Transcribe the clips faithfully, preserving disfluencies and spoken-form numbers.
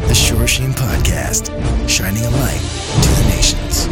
the Shore Sheen Podcast, shining a light to the nations.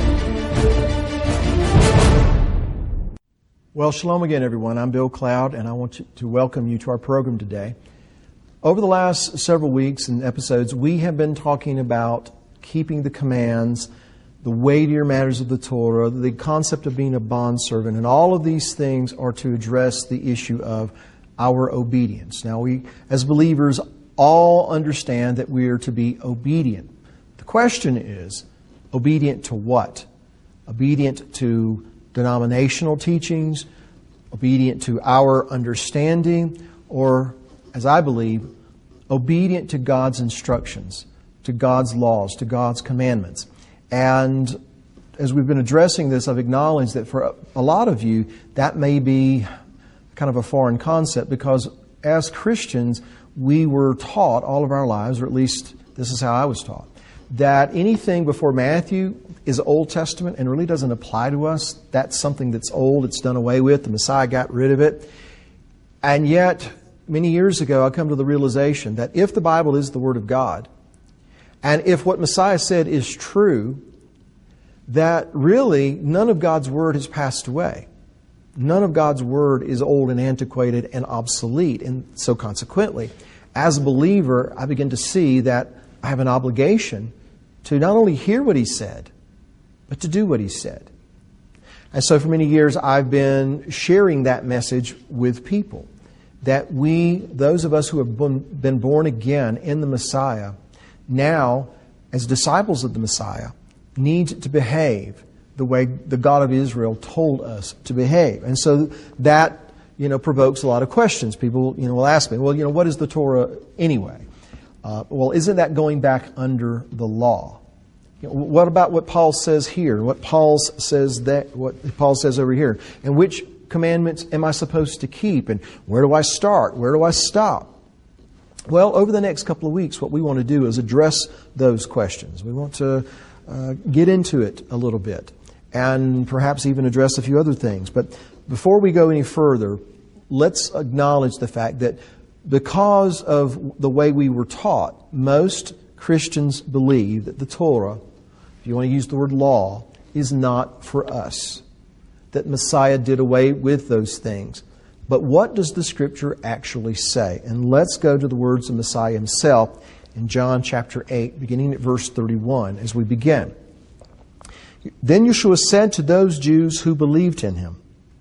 Well, shalom again, everyone. I'm Bill Cloud, and I want to welcome you to our program today. Over the last several weeks and episodes, we have been talking about keeping the commands, the weightier matters of the Torah, the concept of being a bondservant, and all of these things are to address the issue of our obedience. Now, we, as believers, all understand that we are to be obedient. The question is, obedient to what? Obedient to denominational teachings, obedient to our understanding, or, as I believe, obedient to God's instructions, to God's laws, to God's commandments. And as we've been addressing this, I've acknowledged that for a lot of you, that may be kind of a foreign concept, because as Christians, we were taught all of our lives, or at least this is how I was taught, that anything before Matthew is Old Testament and really doesn't apply to us. That's something that's old, it's done away with, the Messiah got rid of it. And yet, many years ago, I come to the realization that if the Bible is the Word of God, and if what Messiah said is true, that really none of God's Word has passed away. None of God's Word is old and antiquated and obsolete. And so consequently, as a believer, I begin to see that I have an obligation to not only hear what He said, but to do what He said. And so for many years, I've been sharing that message with people, that we, those of us who have been born again in the Messiah, now, as disciples of the Messiah, need to behave the way the God of Israel told us to behave. And so that, you know, provokes a lot of questions. People, you know, will ask me, well, you know, what is the Torah anyway? Uh, well, isn't that going back under the law? You know, what about what Paul says here? What Paul says that, what Paul says over here? And which commandments am I supposed to keep? And where do I start? Where do I stop? Well, over the next couple of weeks, what we want to do is address those questions. We want to uh, get into it a little bit, and perhaps even address a few other things. But before we go any further, let's acknowledge the fact that because of the way we were taught, most Christians believe that the Torah, if you want to use the word law, is not for us. That Messiah did away with those things. But what does the Scripture actually say? And let's go to the words of Messiah Himself in John chapter eight, beginning at verse thirty-one, as we begin. Then Yeshua said to those Jews who believed in Him,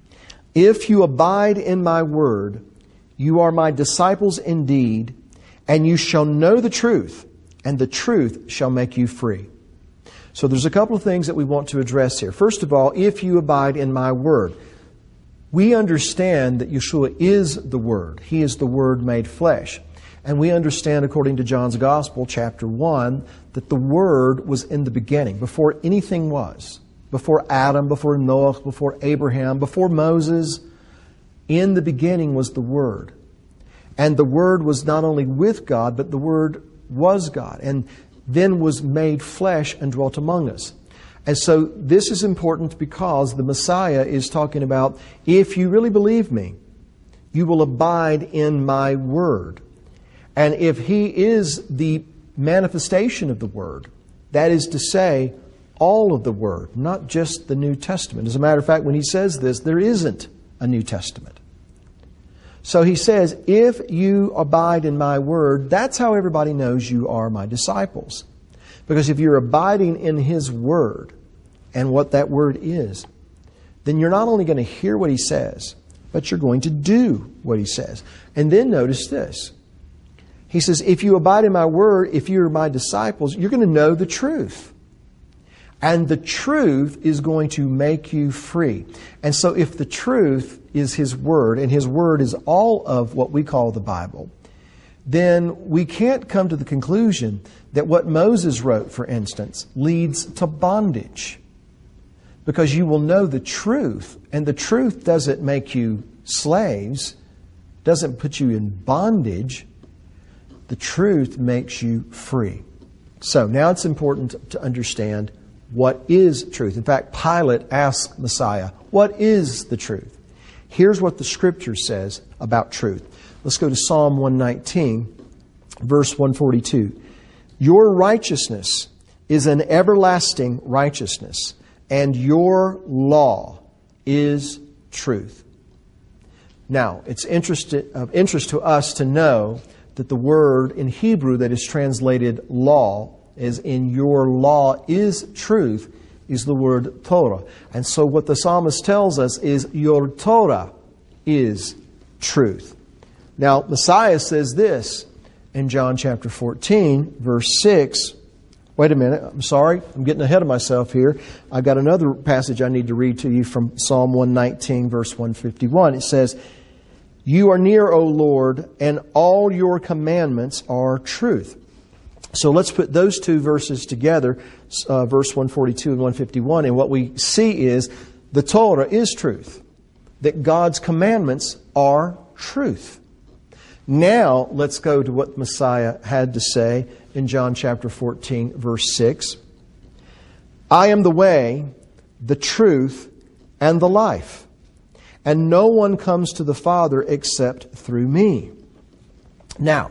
"If you abide in my word, you are my disciples indeed, and you shall know the truth, and the truth shall make you free." So there's a couple of things that we want to address here. First of all, if you abide in my word. We understand that Yeshua is the Word. He is the Word made flesh. And we understand, according to John's Gospel, chapter one, that the Word was in the beginning, before anything was. Before Adam, before Noah, before Abraham, before Moses. In the beginning was the Word. And the Word was not only with God, but the Word was God, and then was made flesh and dwelt among us. And so this is important because the Messiah is talking about, if you really believe me, you will abide in my word. And if He is the manifestation of the word, that is to say, all of the word, not just the New Testament. As a matter of fact, when He says this, there isn't a New Testament. So He says, if you abide in my word, that's how everybody knows you are my disciples. Because if you're abiding in His word, and what that word is, then you're not only going to hear what He says, but you're going to do what He says. And then notice this. He says, if you abide in my word, if you're my disciples, you're going to know the truth. And the truth is going to make you free. And so if the truth is His word, and His word is all of what we call the Bible, then we can't come to the conclusion that what Moses wrote, for instance, leads to bondage. Because you will know the truth, and the truth doesn't make you slaves, doesn't put you in bondage. The truth makes you free. So now it's important to understand what is truth. In fact, Pilate asked Messiah, what is the truth? Here's what the Scripture says about truth. Let's go to Psalm one nineteen, verse one forty-two. Your righteousness is an everlasting righteousness, and your law is truth. Now, it's interest, of interest to us to know that the word in Hebrew that is translated law, as in your law is truth, is the word Torah. And so what the psalmist tells us is your Torah is truth. Now, Messiah says this in John chapter fourteen, verse six. Wait a minute, I'm sorry, I'm getting ahead of myself here. I've got another passage I need to read to you from Psalm one nineteen, verse one fifty-one. It says, you are near, O Lord, and all your commandments are truth. So let's put those two verses together, uh, verse one forty-two and one fifty-one, and what we see is the Torah is truth, that God's commandments are truth. Now let's go to what Messiah had to say in John chapter fourteen, verse six. I am the way, the truth, and the life, and no one comes to the Father except through me. Now,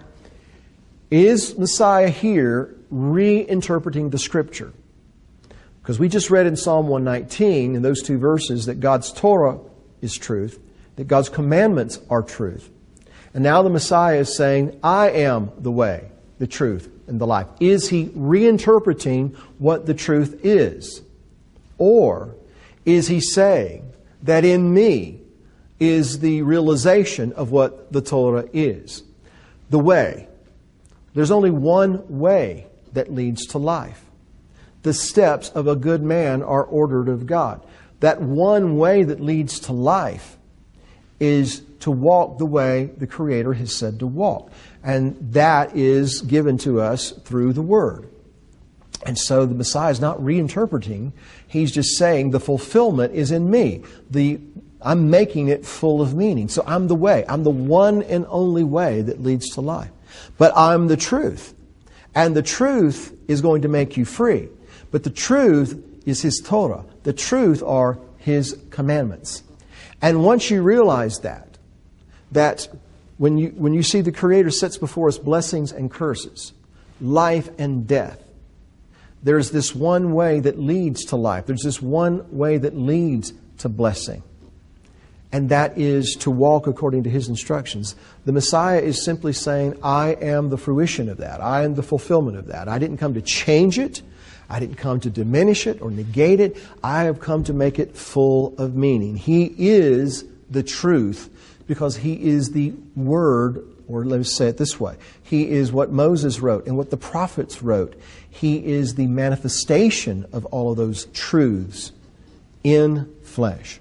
is Messiah here reinterpreting the Scripture? Because we just read in Psalm one nineteen, in those two verses, that God's Torah is truth, that God's commandments are truth. And now the Messiah is saying, I am the way, the truth, and the life. Is he reinterpreting what the truth is? Or is he saying that in me is the realization of what the Torah is? The way. There's only one way that leads to life. The steps of a good man are ordered of God. That one way that leads to life is to walk the way the Creator has said to walk. And that is given to us through the Word. And so the Messiah is not reinterpreting. He's just saying the fulfillment is in me. The I'm making it full of meaning. So I'm the way. I'm the one and only way that leads to life. But I'm the truth. And the truth is going to make you free. But the truth is His Torah. The truth are His commandments. And once you realize that, that when you, when you see the Creator sets before us blessings and curses, life and death, there's this one way that leads to life. There's this one way that leads to blessing. And that is to walk according to His instructions. The Messiah is simply saying, I am the fruition of that. I am the fulfillment of that. I didn't come to change it. I didn't come to diminish it or negate it. I have come to make it full of meaning. He is the truth because He is the Word, or let us say it this way. He is what Moses wrote and what the prophets wrote. He is the manifestation of all of those truths in flesh.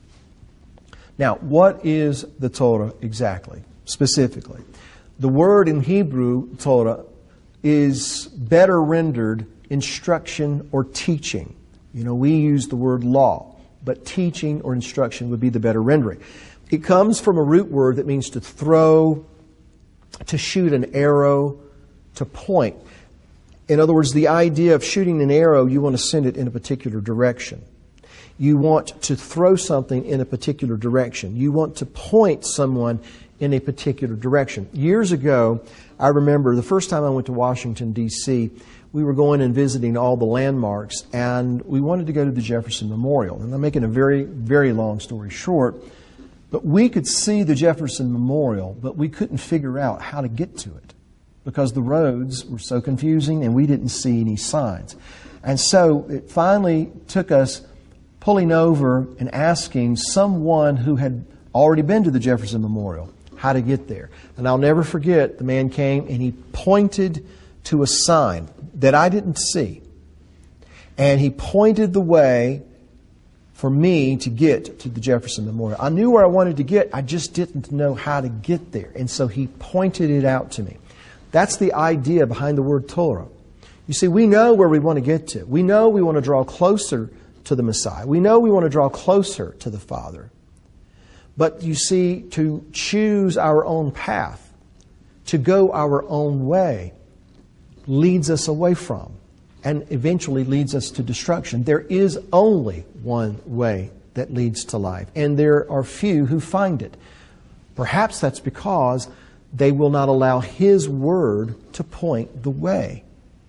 Now, what is the Torah exactly, specifically? The word in Hebrew, Torah, is better rendered instruction or teaching. You know, we use the word law, but teaching or instruction would be the better rendering. It comes from a root word that means to throw, to shoot an arrow, to point. In other words, the idea of shooting an arrow, you want to send it in a particular direction. You want to throw something in a particular direction. You want to point someone in a particular direction. Years ago, I remember the first time I went to Washington, D C, we were going and visiting all the landmarks, and we wanted to go to the Jefferson Memorial. And I'm making a very, very long story short, but we could see the Jefferson Memorial, but we couldn't figure out how to get to it because the roads were so confusing and we didn't see any signs. And so it finally took us pulling over and asking someone who had already been to the Jefferson Memorial how to get there. And I'll never forget, the man came and he pointed to a sign that I didn't see. And he pointed the way for me to get to the Jefferson Memorial. I knew where I wanted to get, I just didn't know how to get there. And so he pointed it out to me. That's the idea behind the word Torah. You see, we know where we want to get to. We know we want to draw closer to the Messiah. We know we want to draw closer to the Father. But you see, to choose our own path, to go our own way, leads us away from and eventually leads us to destruction. There is only one way that leads to life, and there are few who find it. Perhaps that's because they will not allow His Word to point the way.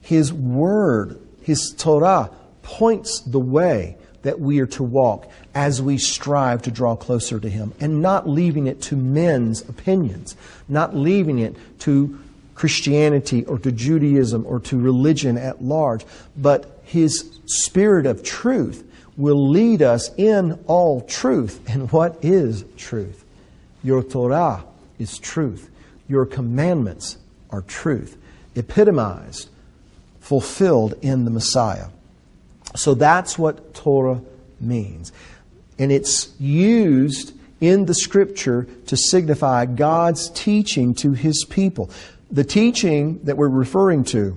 His Word, His Torah, points the way that we are to walk as we strive to draw closer to Him, and not leaving it to men's opinions, not leaving it to Christianity or to Judaism or to religion at large, but His Spirit of truth will lead us in all truth. And what is truth? Your Torah is truth. Your commandments are truth, epitomized, fulfilled in the Messiah. So that's what Torah means. And it's used in the Scripture to signify God's teaching to His people. The teaching that we're referring to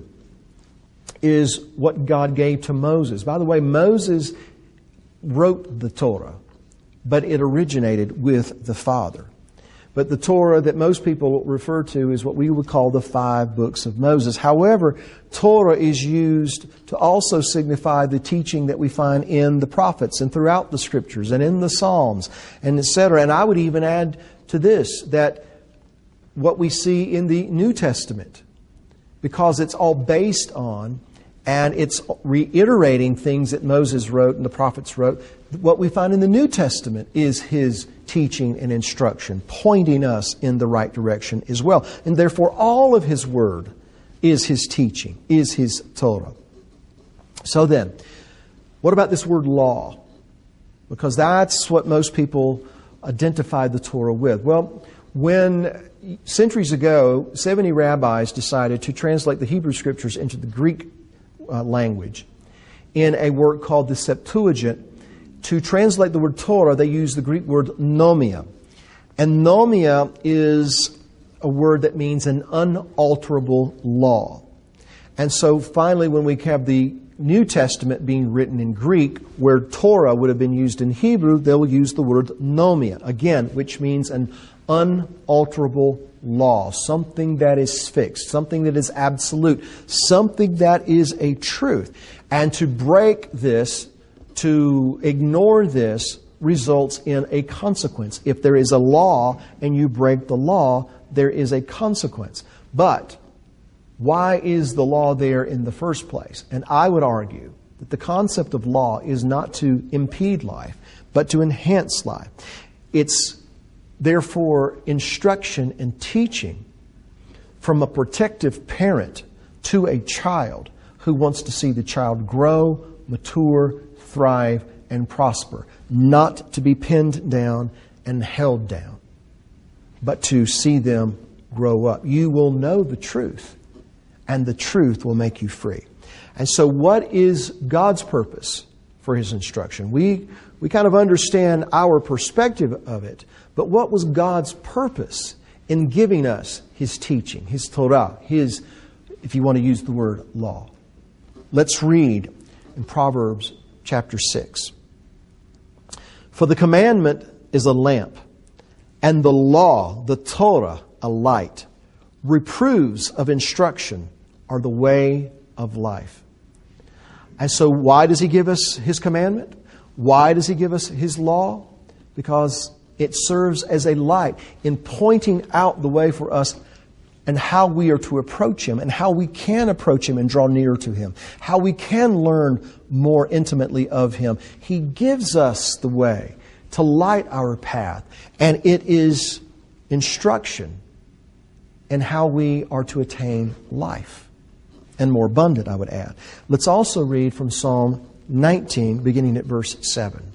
is what God gave to Moses. By the way, Moses wrote the Torah, but it originated with the Father. But the Torah that most people refer to is what we would call the five books of Moses. However, Torah is used to also signify the teaching that we find in the prophets and throughout the Scriptures and in the Psalms and et cetera. And I would even add to this that what we see in the New Testament, because it's all based on and it's reiterating things that Moses wrote and the prophets wrote. What we find in the New Testament is His teaching and instruction, pointing us in the right direction as well. And therefore, all of His Word is His teaching, is His Torah. So then, what about this word law? Because that's what most people identify the Torah with. Well, when centuries ago, seventy rabbis decided to translate the Hebrew Scriptures into the Greek uh, language in a work called the Septuagint, to translate the word Torah, they use the Greek word nomia. And nomia is a word that means an unalterable law. And so finally, when we have the New Testament being written in Greek, where Torah would have been used in Hebrew, they'll use the word nomia, again, which means an unalterable law, something that is fixed, something that is absolute, something that is a truth. And to break this, to ignore this, results in a consequence. If there is a law and you break the law, there is a consequence. But why is the law there in the first place? And I would argue that the concept of law is not to impede life, but to enhance life. It's therefore instruction and teaching from a protective parent to a child who wants to see the child grow, mature, thrive, and prosper. Not to be pinned down and held down, but to see them grow up. You will know the truth, and the truth will make you free. And so what is God's purpose for His instruction? We, we kind of understand our perspective of it, but what was God's purpose in giving us His teaching, His Torah, His, if you want to use the word, law? Let's read in Proverbs chapter six. For the commandment is a lamp, and the law, the Torah, a light. Reproofs of instruction are the way of life. And so why does He give us His commandment? Why does He give us His law? Because it serves as a light in pointing out the way for us and how we are to approach Him and how we can approach Him and draw near to Him, how we can learn more intimately of Him. He gives us the way to light our path, and it is instruction in how we are to attain life, and more abundant, I would add. Let's also read from Psalm nineteen, beginning at verse seven.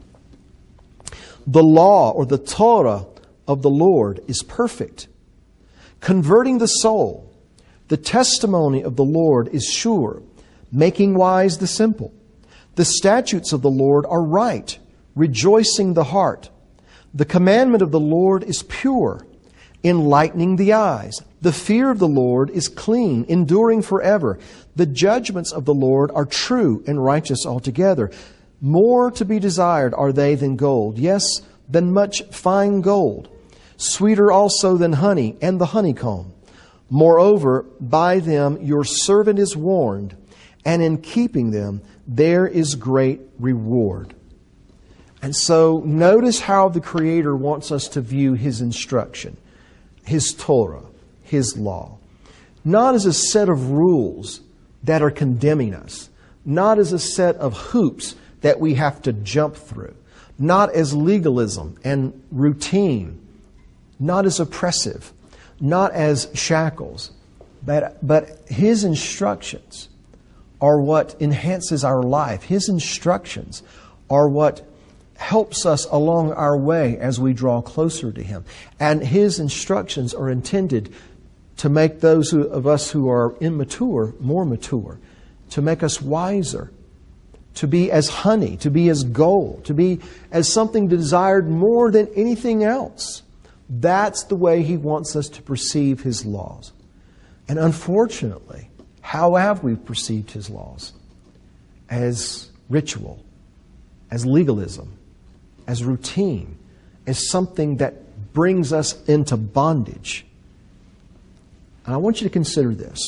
The law, or the Torah of the Lord, is perfect, converting the soul. The testimony of the Lord is sure, making wise the simple. The statutes of the Lord are right, rejoicing the heart. The commandment of the Lord is pure, enlightening the eyes. The fear of the Lord is clean, enduring forever. The judgments of the Lord are true and righteous altogether. More to be desired are they than gold, yes, than much fine gold. Sweeter also than honey and the honeycomb. Moreover, by them your servant is warned, and in keeping them there is great reward. And so notice how the Creator wants us to view His instruction, His Torah, His law. Not as a set of rules, that are condemning us, not as a set of hoops that we have to jump through, not as legalism and routine, not as oppressive, not as shackles, but, but His instructions are what enhances our life. His instructions are what helps us along our way as we draw closer to Him. And His instructions are intended to make those who, of us who are immature more mature, to make us wiser, to be as honey, to be as gold, to be as something desired more than anything else. That's the way He wants us to perceive His laws. And unfortunately, how have we perceived His laws? As ritual, as legalism, as routine, as something that brings us into bondage. And I want you to consider this.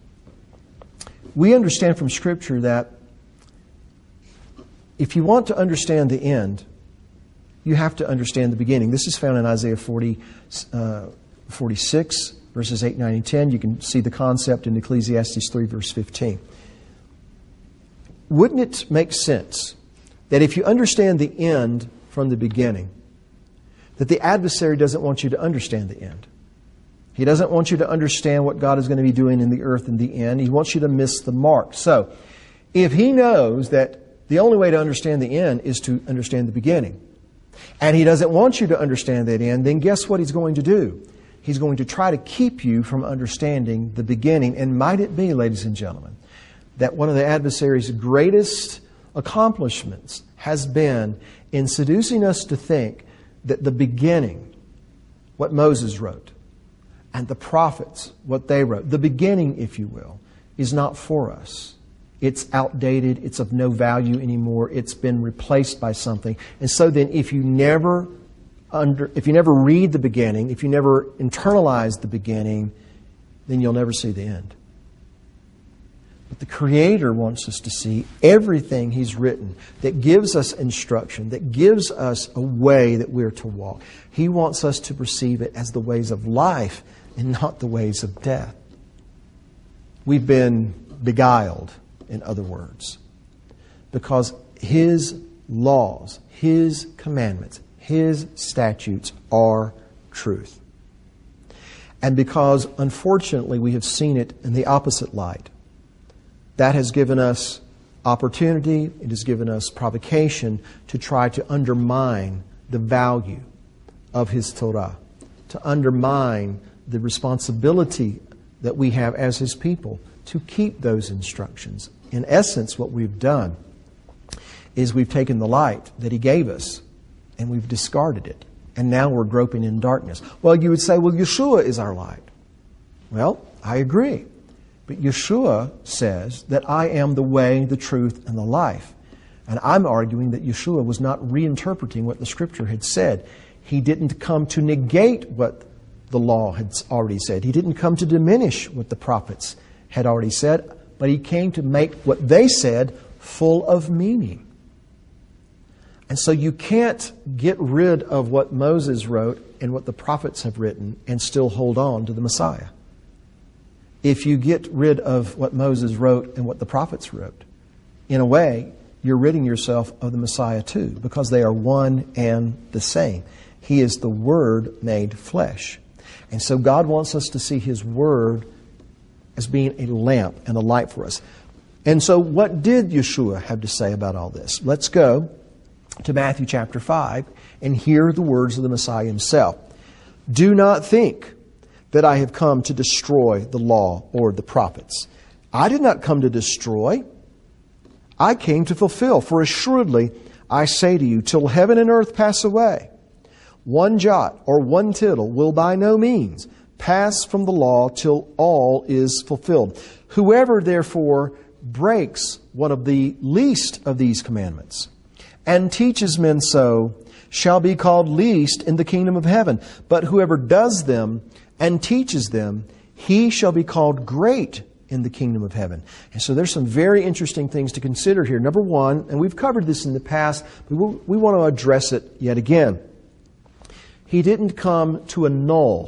We understand from Scripture that if you want to understand the end, you have to understand the beginning. This is found in Isaiah forty, uh, forty-six, verses eight, nine, and ten. You can see the concept in Ecclesiastes three, verse fifteen. Wouldn't it make sense that if you understand the end from the beginning, that the adversary doesn't want you to understand the end? He doesn't want you to understand what God is going to be doing in the earth in the end. He wants you to miss the mark. So, if He knows that the only way to understand the end is to understand the beginning, and He doesn't want you to understand that end, then guess what He's going to do? He's going to try to keep you from understanding the beginning. And might it be, ladies and gentlemen, that one of the adversary's greatest accomplishments has been in seducing us to think that the beginning, what Moses wrote, and the prophets, what they wrote, the beginning, if you will, is not for us. It's outdated. It's of no value anymore. It's been replaced by something. And so then if you never under, if you never read the beginning, if you never internalize the beginning, then you'll never see the end. But the Creator wants us to see everything He's written that gives us instruction, that gives us a way that we're to walk. He wants us to perceive it as the ways of life and not the ways of death. We've been beguiled, in other words, because His laws, His commandments, His statutes are truth. And because, unfortunately, we have seen it in the opposite light, that has given us opportunity, it has given us provocation to try to undermine the value of His Torah, to undermine the responsibility that we have as His people to keep those instructions. In essence, what we've done is we've taken the light that He gave us and we've discarded it. And now we're groping in darkness. Well, you would say, well, Yeshua is our light. Well, I agree. But Yeshua says that I am the way, the truth, and the life. And I'm arguing that Yeshua was not reinterpreting what the Scripture had said. He didn't come to negate what the law had already said. He didn't come to diminish what the prophets had already said, but He came to make what they said full of meaning. And so you can't get rid of what Moses wrote and what the prophets have written and still hold on to the Messiah. If you get rid of what Moses wrote and what the prophets wrote, in a way, you're ridding yourself of the Messiah too, because they are one and the same. He is the Word made flesh. And so God wants us to see His Word as being a lamp and a light for us. And so what did Yeshua have to say about all this? Let's go to Matthew chapter five and hear the words of the Messiah Himself. Do not think that I have come to destroy the law or the prophets. I did not come to destroy. I came to fulfill. For assuredly, I say to you, till heaven and earth pass away, one jot or one tittle will by no means pass from the law till all is fulfilled. Whoever therefore breaks one of the least of these commandments and teaches men so shall be called least in the kingdom of heaven. But whoever does them and teaches them, he shall be called great in the kingdom of heaven. And so there's some very interesting things to consider here. Number one, and we've covered this in the past, but we we want to address it yet again. He didn't come to annul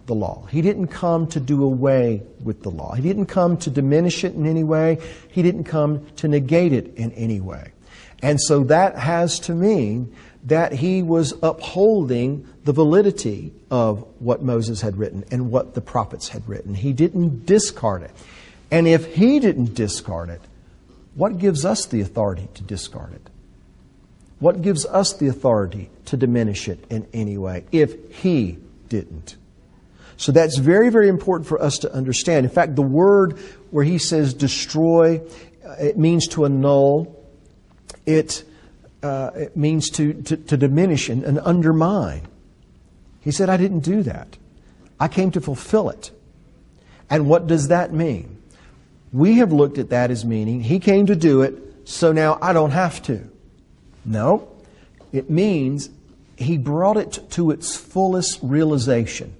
the law. He didn't come to do away with the law. He didn't come to diminish it in any way. He didn't come to negate it in any way. And so that has to mean that he was upholding the validity of what Moses had written and what the prophets had written. He didn't discard it. And if he didn't discard it, what gives us the authority to discard it? What gives us the authority to diminish it in any way if he didn't? So that's very, very important for us to understand. In fact, the word where he says destroy, it means to annul. It, uh, it means to, to, to diminish and, and undermine. He said, I didn't do that. I came to fulfill it. And what does that mean? We have looked at that as meaning he came to do it, so now I don't have to. No. It means he brought it to its fullest realization.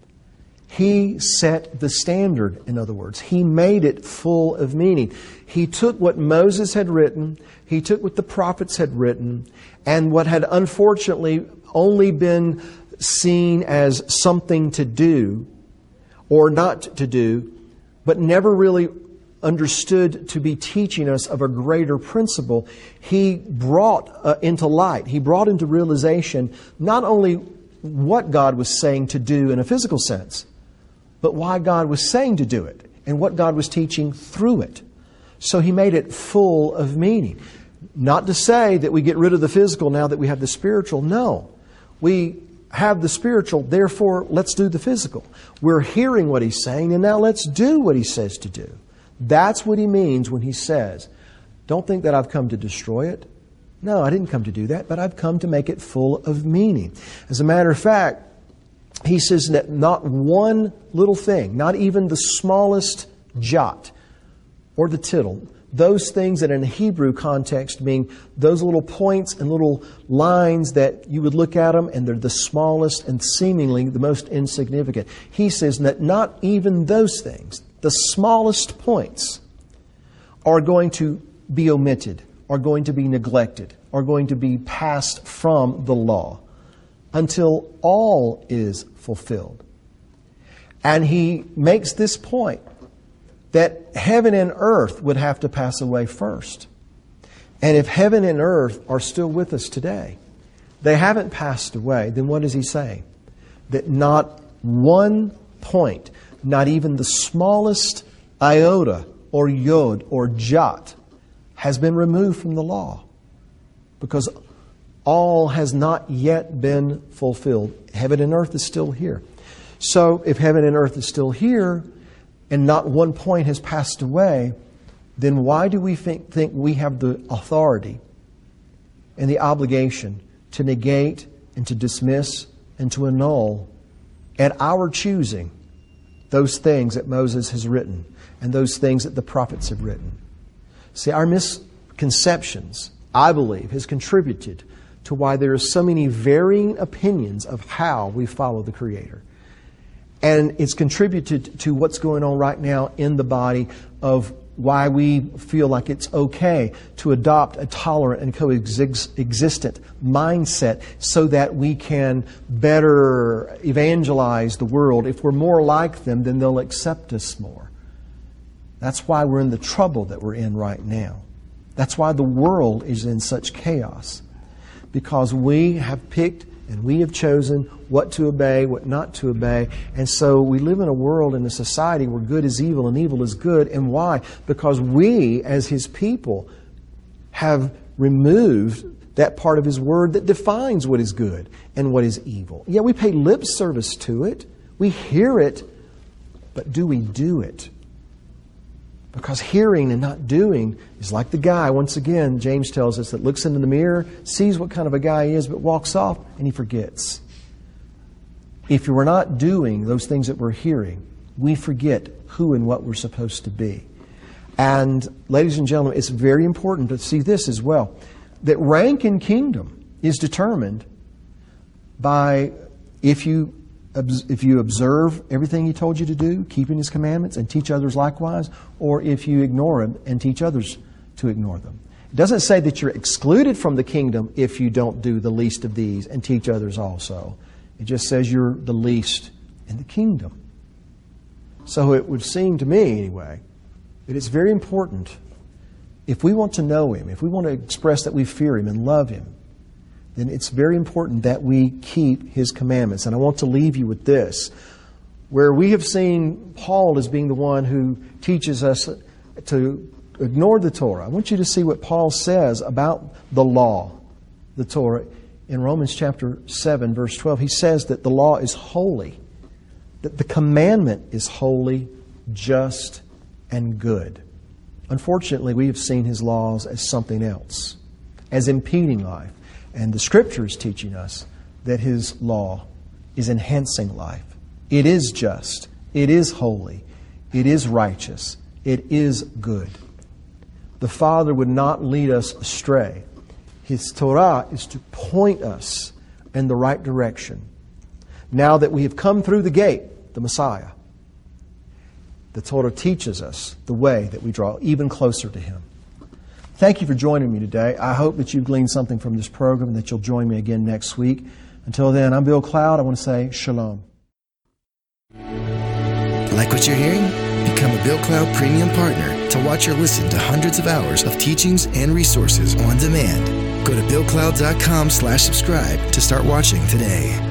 He set the standard, in other words. He made it full of meaning. He took what Moses had written, he took what the prophets had written, and what had unfortunately only been seen as something to do or not to do, but never really understood to be teaching us of a greater principle, he brought uh, into light, he brought into realization not only what God was saying to do in a physical sense, but why God was saying to do it and what God was teaching through it. So he made it full of meaning. Not to say that we get rid of the physical now that we have the spiritual. No. We have the spiritual, therefore let's do the physical. We're hearing what he's saying, and now let's do what he says to do. That's what he means when he says, don't think that I've come to destroy it. No, I didn't come to do that, but I've come to make it full of meaning. As a matter of fact, he says that not one little thing, not even the smallest jot or the tittle, those things that in a Hebrew context mean those little points and little lines that you would look at them and they're the smallest and seemingly the most insignificant. He says that not even those things, the smallest points, are going to be omitted, are going to be neglected, are going to be passed from the law until all is fulfilled. And he makes this point that heaven and earth would have to pass away first. And if heaven and earth are still with us today, they haven't passed away, then what is he saying? That not one point, not even the smallest iota or yod or jot has been removed from the law, because all has not yet been fulfilled. Heaven and earth is still here. So if heaven and earth is still here and not one point has passed away, then why do we think, think we have the authority and the obligation to negate and to dismiss and to annul at our choosing those things that Moses has written and those things that the prophets have written? See, our misconceptions, I believe, has contributed to why there are so many varying opinions of how we follow the Creator. And it's contributed to what's going on right now in the body of why we feel like it's okay to adopt a tolerant and coexistent mindset so that we can better evangelize the world. If we're more like them, then they'll accept us more. That's why we're in the trouble that we're in right now. That's why the world is in such chaos. Because we have picked and we have chosen what to obey, what not to obey. And so we live in a world, in a society where good is evil and evil is good. And why? Because we, as His people, have removed that part of His Word that defines what is good and what is evil. Yeah, we pay lip service to it. We hear it. But do we do it? Because hearing and not doing is like the guy, once again, James tells us, that looks into the mirror, sees what kind of a guy he is, but walks off and he forgets. If we're not doing those things that we're hearing, we forget who and what we're supposed to be. And ladies and gentlemen, it's very important to see this as well, that rank in kingdom is determined by if you If you observe everything He told you to do, keeping His commandments, and teach others likewise, or if you ignore Him and teach others to ignore them. It doesn't say that you're excluded from the kingdom if you don't do the least of these and teach others also. It just says you're the least in the kingdom. So it would seem to me, anyway, that it's very important, if we want to know Him, if we want to express that we fear Him and love Him, then it's very important that we keep His commandments. And I want to leave you with this. Where we have seen Paul as being the one who teaches us to ignore the Torah, I want you to see what Paul says about the law, the Torah. In Romans chapter seven, verse twelve, he says that the law is holy, that the commandment is holy, just, and good. Unfortunately, we have seen his laws as something else, as impeding life. And the Scripture is teaching us that his law is enhancing life. It is just. It is holy. It is righteous. It is good. The Father would not lead us astray. His Torah is to point us in the right direction. Now that we have come through the gate, the Messiah, the Torah teaches us the way that we draw even closer to Him. Thank you for joining me today. I hope that you've gleaned something from this program and that you'll join me again next week. Until then, I'm Bill Cloud. I want to say shalom. Like what you're hearing? Become a Bill Cloud Premium Partner to watch or listen to hundreds of hours of teachings and resources on demand. Go to billcloud.com slash subscribe to start watching today.